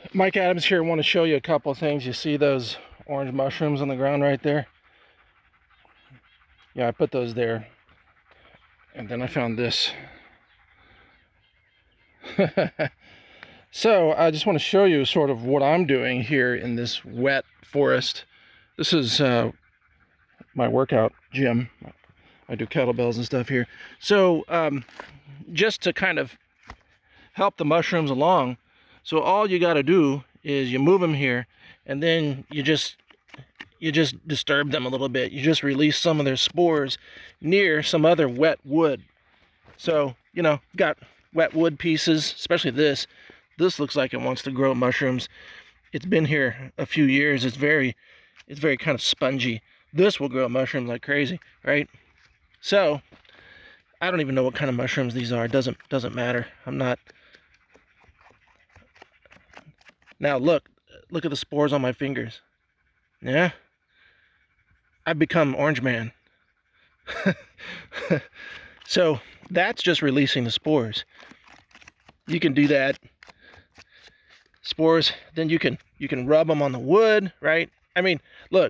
Mike Adams here. I want to show you a couple of things. You see those orange mushrooms on the ground right there? Yeah, I put those there. And then I found this. So I just want to show you sort of what I'm doing here in this wet forest. This is my workout gym. I do kettlebells and stuff here. So just to kind of help the mushrooms along, so all you got to do is you move them here, and then you just disturb them a little bit. You just release some of their spores near some other wet wood. So, you know, got wet wood pieces, especially this. This looks like it wants to grow mushrooms. It's been here a few years. It's very kind of spongy. This will grow mushrooms like crazy, right? So, I don't even know what kind of mushrooms these are. It doesn't matter. I'm not. Now look at the spores on my fingers. Yeah? I've become Orange Man. So that's just releasing the spores. You can do that. Spores, then you can rub them on the wood, right? I mean, look,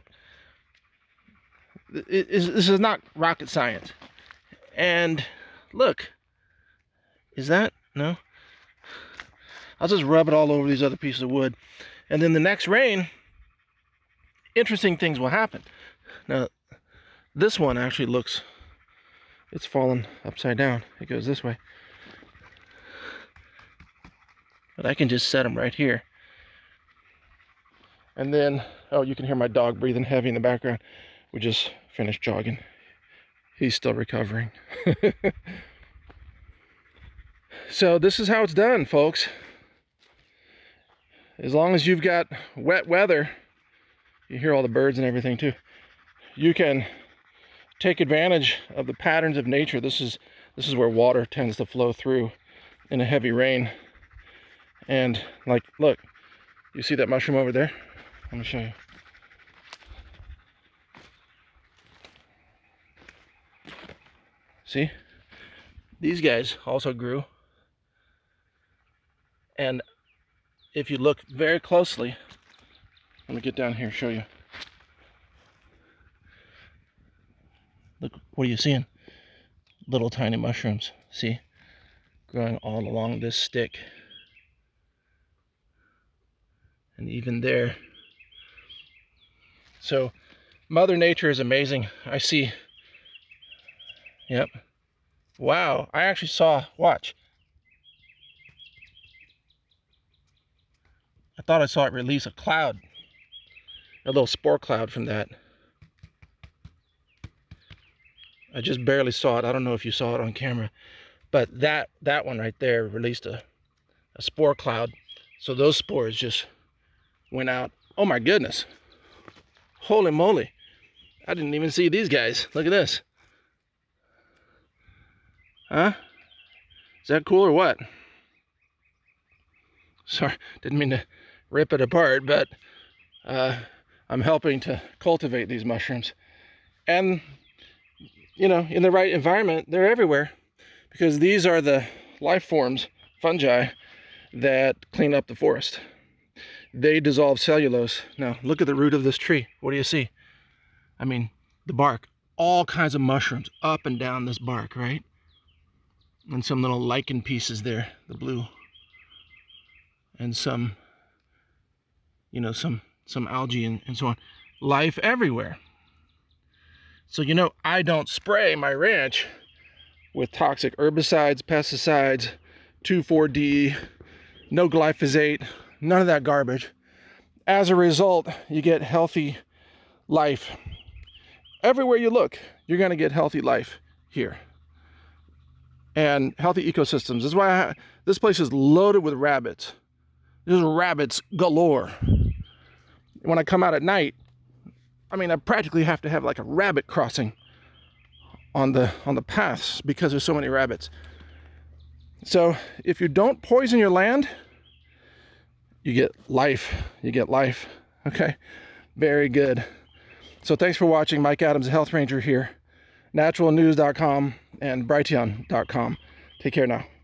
this is not rocket science. And look, is that? No? I'll just rub it all over these other pieces of wood. And then the next rain, interesting things will happen. Now, this one actually looks, it's fallen upside down. It goes this way. But I can just set them right here. And then, oh, you can hear my dog breathing heavy in the background. We just finished jogging. He's still recovering. So this is how it's done, folks. As long as you've got wet weather, you hear all the birds and everything too, you can take advantage of the patterns of nature. This is where water tends to flow through in a heavy rain. And like, look, you see that mushroom over there? Let me show you. See? These guys also grew. And if you look very closely, let me get down here and show you. Look, what are you seeing? Little tiny mushrooms, see? Growing all along this stick. And even there. So, Mother Nature is amazing. I see, yep. Wow, I actually saw, watch. I thought I saw it release a cloud, a little spore cloud from that. I just barely saw it. I don't know if you saw it on camera, but that one right there released a spore cloud. So those spores just went out. Oh my goodness. Holy moly. I didn't even see these guys. Look at this. Huh? Is that cool or what? Sorry, didn't mean to rip it apart, but I'm helping to cultivate these mushrooms. And, you know, in the right environment, they're everywhere, because these are the life forms, fungi, that clean up the forest. They dissolve cellulose. Now, look at the root of this tree. What do you see? I mean, the bark. All kinds of mushrooms up and down this bark, right? And some little lichen pieces there, the blue. And some, you know, some algae and so on. Life everywhere. So, you know, I don't spray my ranch with toxic herbicides, pesticides, 2,4-D, no glyphosate, none of that garbage. As a result, you get healthy life. Everywhere you look, you're going to get healthy life here. And healthy ecosystems. That's why this place is loaded with rabbits. There's rabbits galore. When I come out at night, I mean, I practically have to have like a rabbit crossing on the paths because there's so many rabbits. So if you don't poison your land, you get life. You get life. Okay? Very good. So thanks for watching. Mike Adams, Health Ranger here. Naturalnews.com and Brighteon.com. Take care now.